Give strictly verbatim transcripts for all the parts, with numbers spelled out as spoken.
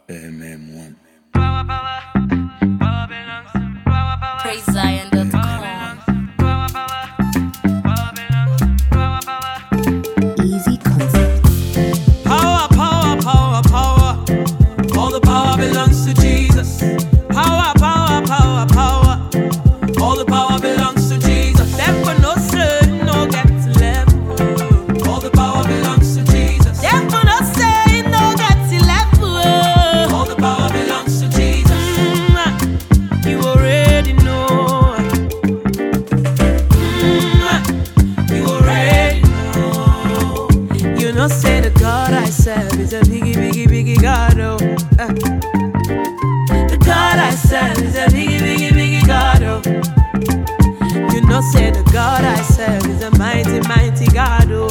M M one. Praise Zion dot com. Easy concept. Power, power, power, power. All the power belongs to Jesus. Power, power, power, power. All the power belongs to Jesus. Therefore, no sin, no get to level. All the power belongs to Jesus. Therefore, no sin, no get to level. All the power belongs to Jesus. Mm, you already know. Mm, you already know. You know, say the God I serve is a biggie, biggie, biggie God. Oh, uh. The God I serve is a biggie, biggie, biggie God. Oh. You know, say the God I serve is a mighty, mighty God. Oh.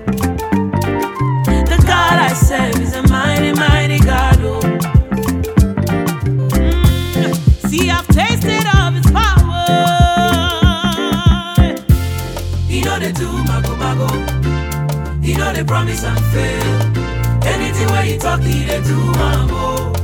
The God I serve is a mighty, mighty God. Oh. Mm. See, I've tasted of His power. He know they do mago mago. He know they promise and fail. Anything where He talk, He they do mambo.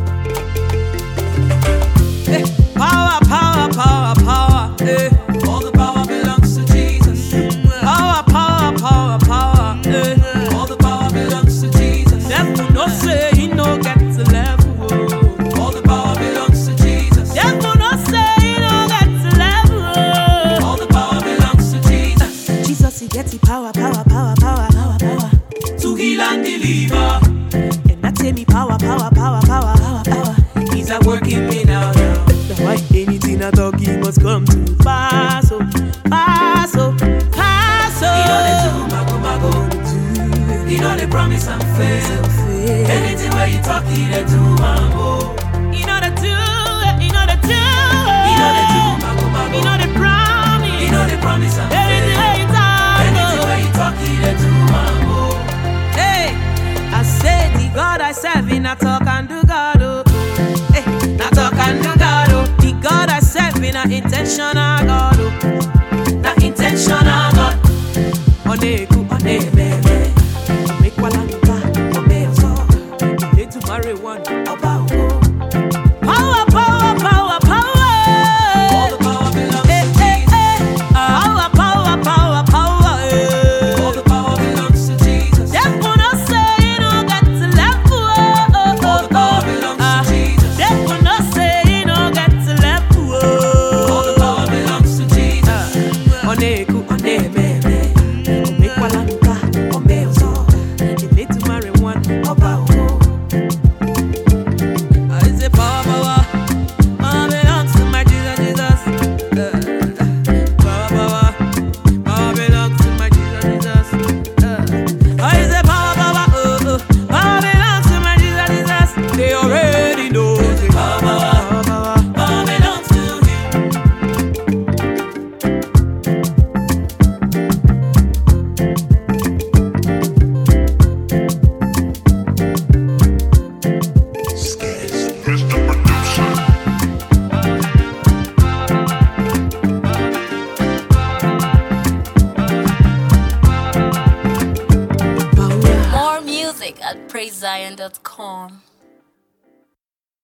Hey, power, power, power, power. Hey. All the power belongs to Jesus. Power, power, power, power. Hey. All the power belongs to Jesus. Devil no say He no get to level. All the power belongs to Jesus. Devil no say He no get to level. All the power belongs to Jesus. Jesus He get the power, power, power, power, power, power. To heal and deliver. And that say me power, power, power, power, power, power. He's at work in me now, now. That's why anything I talk, He must come to pass. Oh, pass, oh, pass, oh. He know they do mago, mago. He know they promise and fail. Anything where you talk, He they do mambo. He know they do, He know they do. He know they do mago, mago. He know they promise. He know they promise and fail. Anything where you talk, anything where you talk, He they do mambo. Hey, I say the God I serve, in I talk and do God. Oh. Hey, not talk and do God. Oh. The God I serve, in a intentional God. Oh. Not intentional God. Oneku, one me me. Make one anuka, one so. You need to marry one. Oba oh. Power, power, power, power. All the power belongs hey, to hey, Jesus. Hey. Power, power, power, power. Hey. All the power belongs to Jesus. Therefore, no say He no get to level. Oh, oh, all the power belongs uh, to Jesus. Therefore, no say He no get to level. Oh. All the power belongs to Jesus. Oneku, one me me. Make one anuka, one so. You need to marry one. Oba oh. I say power, power. Power belongs to my Jesus, Jesus. Uh, power, power. Power belongs to my Jesus, Jesus. Uh, I say power, power. Oh, oh. Power belongs to my Jesus, Jesus. They already know. Say power, power. Power, power belongs to Him. More music at praise zion dot com.